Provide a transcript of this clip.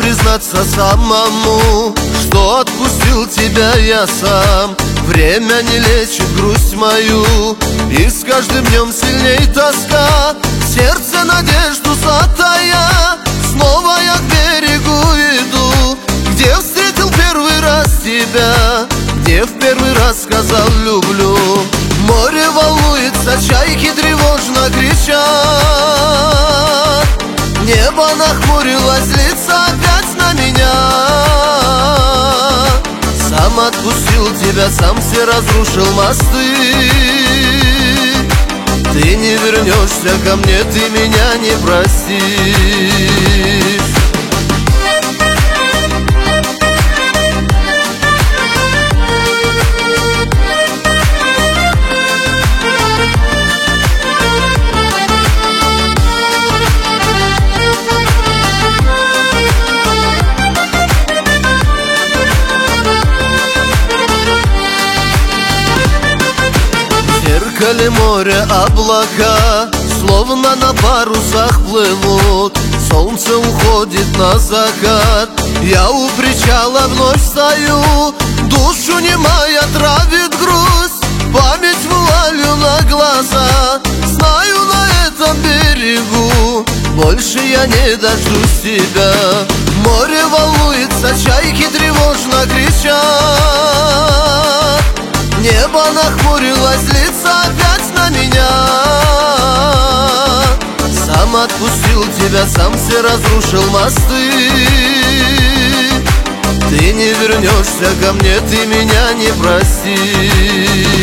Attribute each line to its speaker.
Speaker 1: признаться самому, что отпустил тебя я сам. Время не лечит грусть мою, и с каждым днем сильней тоска. В сердце надежду затая, снова я к берегу иду, где встретил первый раз тебя, где в первый раз сказал люблю. Море волнуется, чайки тревожно кричат, небо нахмурилось, злится опять на меня. Сам отпустил тебя, сам все разрушил мосты. Ты не вернешься ко мне, ты меня не простишь. В зеркале моря облака словно на парусах плывут. Солнце уходит на закат, я у причала вновь стою. Душу немая травит грусть, память вуалью на глаза. Знаю, на этом берегу больше я не дождусь тебя. Море волнуется, чайки тревожно кричат, небо нахмурилось, злится опять на меня. Сам отпустил тебя, сам все разрушил мосты. Ты не вернешься ко мне, ты меня не простишь.